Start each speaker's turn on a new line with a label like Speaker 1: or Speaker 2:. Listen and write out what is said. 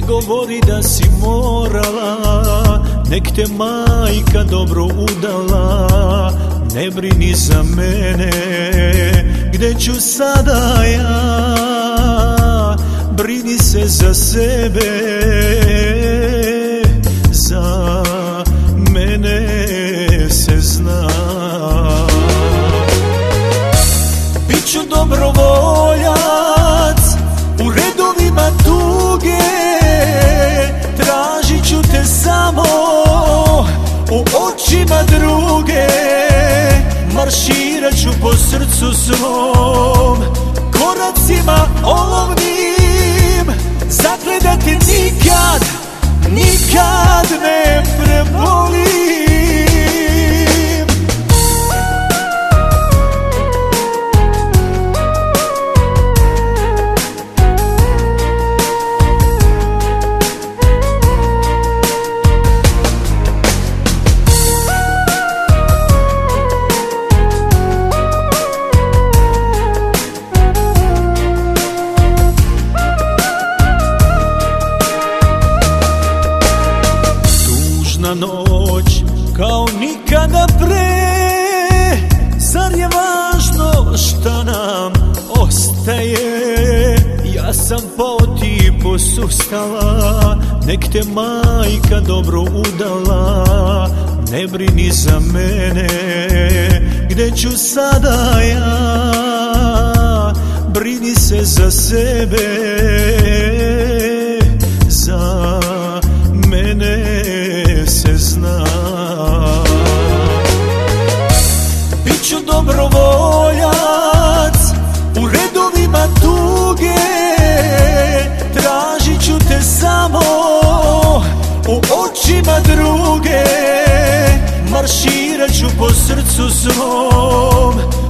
Speaker 1: govori da si morala, nek te majka dobro udala. Ne brini za mene, gde ću sada ja, brini se za sebe, za mene se zna. Biću dobrovoljac u redovima tuge, tražit ću te samo u očima druge. Marširat ću po srcu svom, koracima olovnim, zakle da te nikad, nikad ne prebolim. Noć kao nikada pre, zar je važno šta nam ostaje? Ja sam po ti posustala, nek te majka dobro udala. Ne brini za mene, gde ću sada ja, brini se za sebe, za mene se zna. Biću dobrovoljac u redovima tuge, tražit ću te samo u očima druge. Marširat ću po srcu svom,